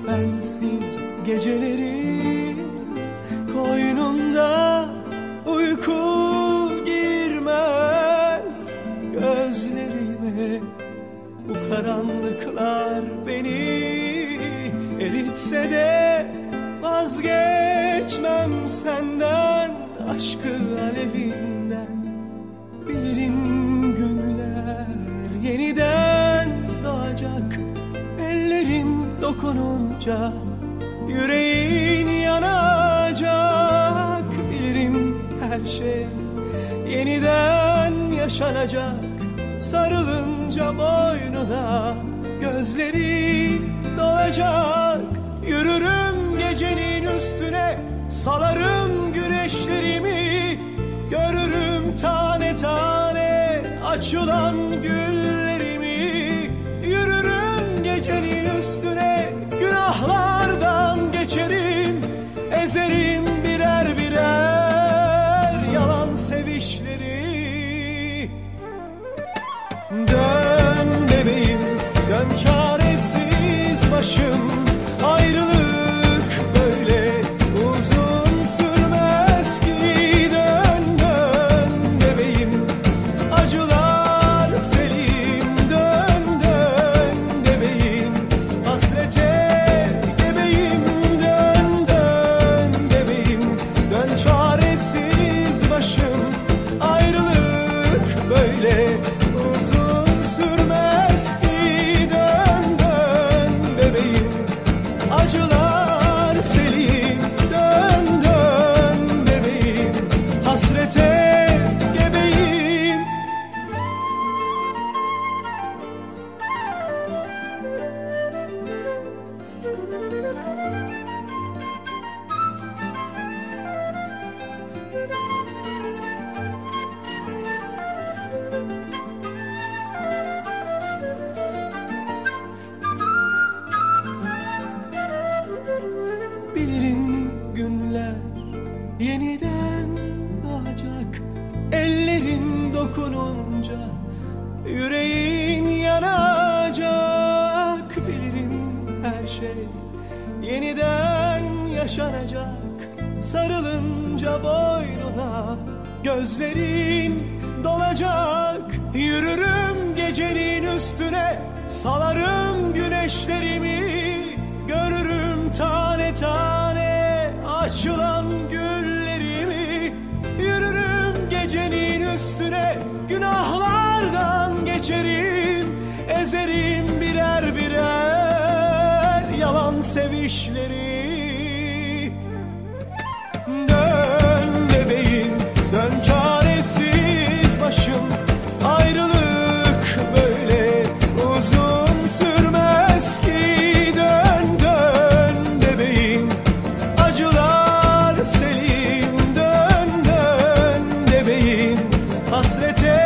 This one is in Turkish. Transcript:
sensiz gecelerin koynunda uyku girmez gözlerime. Bu karanlıklar beni eritse de vazgeçmem senden, aşkı alevinden. Bilirim günler yeniden doğacak, ellerin dokununca yüreğin yanacak. Bilirim her şey yeniden yaşanacak, sarılınca boynuna gözleri dolacak. Yürürüm gecenin üstüne, salarım güneşlerimi, görürüm tane tane açılan güllerimi. Yürürüm gecenin üstüne, günahlardan geçerim, ezerim birer birer yalan sevişleri. Dön bebeğim, dön çaresiz başım, ayrılık böyle uzun sürmez ki. Dön dön bebeğim, acılar selim. Dön dön bebeğim, hasrete gebeyim. Dön dön bebeğim, dön çaresiz başım, ayrılık böyle uzun sürmez ki. Dön dön bebeğim, acılar selim. Dön dön bebeğim, hasrete gebeyim. Bilirim günler yeniden doğacak, ellerin dokununca yüreğin yanacak. Bilirim her şey yeniden yaşanacak, sarılınca boynuna gözlerin dolacak. Yürürüm gecenin üstüne, salarım güneşlerimi, görürüm tane tane açılan güllerimi. Yürürüm gecenin üstüne, günahlardan geçerim, ezerim birer birer yalan sevişleri. Dön bebeğim, dön çaresiz başım, ayrılık böyle uzun sürmez ki. Dön dön bebeğim, acılar selim. Dön dön bebeğim, hasrete